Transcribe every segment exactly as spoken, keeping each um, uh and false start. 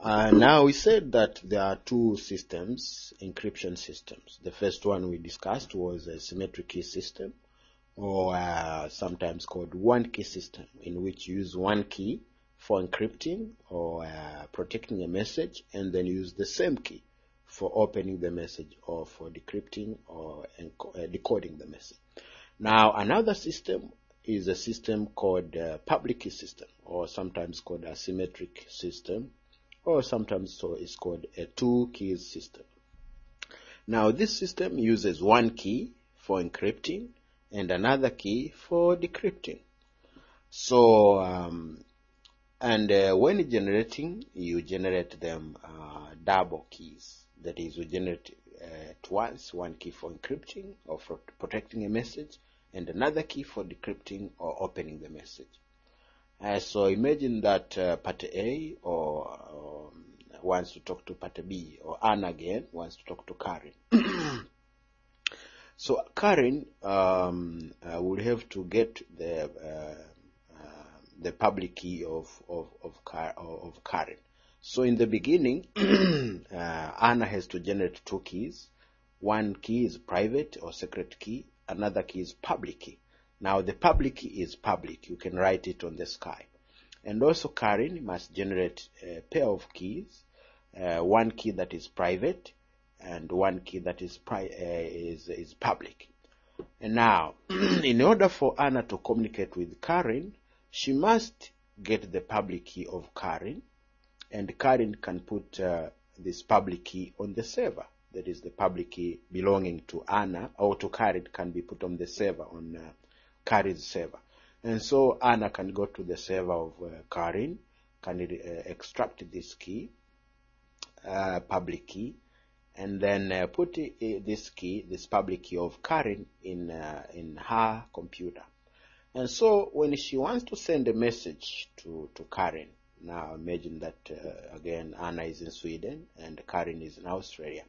Uh, now we said that there are two systems, encryption systems. The first one we discussed was a symmetric key system, or uh, sometimes called one key system, in which you use one key for encrypting or uh, protecting a message, and then use the same key for opening the message or for decrypting or enco- uh, decoding the message. Now another system is a system called uh, public key system, or sometimes called a symmetric system, or sometimes so it's called a two keys system. Now this system uses one key for encrypting and another key for decrypting. So um, and uh, when generating, you generate them uh, double keys. That is, you generate uh, at once one key for encrypting or for protecting a message, and another key for decrypting or opening the message. Uh, so imagine that uh, party A or um, wants to talk to party B, or Anna again wants to talk to Karen. So Karen um, uh, will have to get the uh, uh, the public key of of of, Car- of Karen. So in the beginning, uh, Anna has to generate two keys. One key is private or secret key. Another key is public key. Now the public key is public. You can write it on the sky. And also Karen must generate a pair of keys. Uh, one key that is private and one key that is pri- uh, is is public. And now, in order for Anna to communicate with Karen, she must get the public key of Karen, and Karen can put uh, this public key on the server. That is, the public key belonging to Anna or to Karen can be put on the server, on uh, Karen's server. And so Anna can go to the server of uh, Karen, can uh, extract this key, uh, public key, and then uh, put uh, this key, this public key of Karen, in uh, in her computer. And so when she wants to send a message to, to Karen, now imagine that uh, again Anna is in Sweden and Karen is in Australia.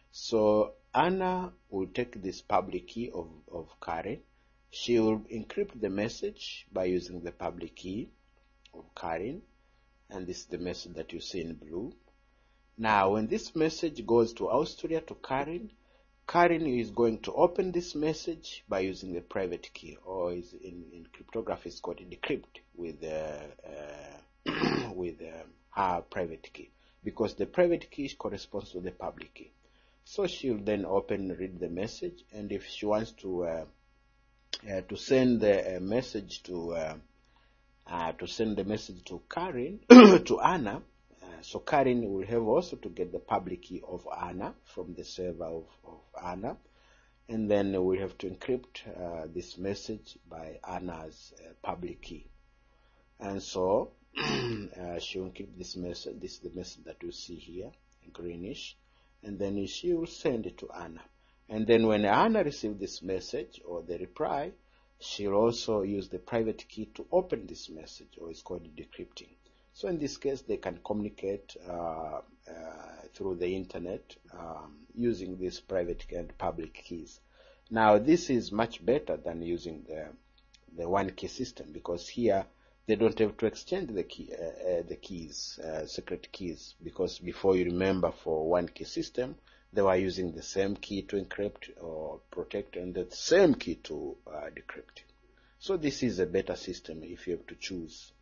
So Anna will take this public key of, of Karen. She will encrypt the message by using the public key of Karen, and this is the message that you see in blue. Now, when this message goes to Australia to Karen, Karen is going to open this message by using the private key, or is in, in cryptography it's called decrypt with uh, uh, with uh, her private key, because the private key corresponds to the public key. So she'll then open, read the message, and if she wants to uh, uh, to send the uh, message to uh, uh, to send the message to Karen to Anna. So Karen will have also to get the public key of Anna from the server of, of Anna, and then we'll have to encrypt uh, this message by Anna's uh, public key. And so uh, she will encrypt this message. This is the message that you see here, greenish, and then she will send it to Anna. And then when Anna receives this message or the reply, she'll also use the private key to open this message, or it's called decrypting. So in this case, they can communicate uh, uh, through the internet um, using these private and public keys. Now, this is much better than using the the one key system, because here they don't have to exchange the key, uh, uh, the keys, uh, secret keys, because before, you remember, for one key system, they were using the same key to encrypt or protect and the same key to uh, decrypt. So this is a better system if you have to choose.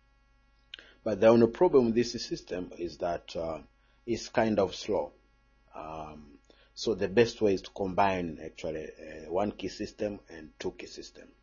But the only problem with this system is that uh, it's kind of slow. Um, so the best way is to combine actually a one key system and two key system.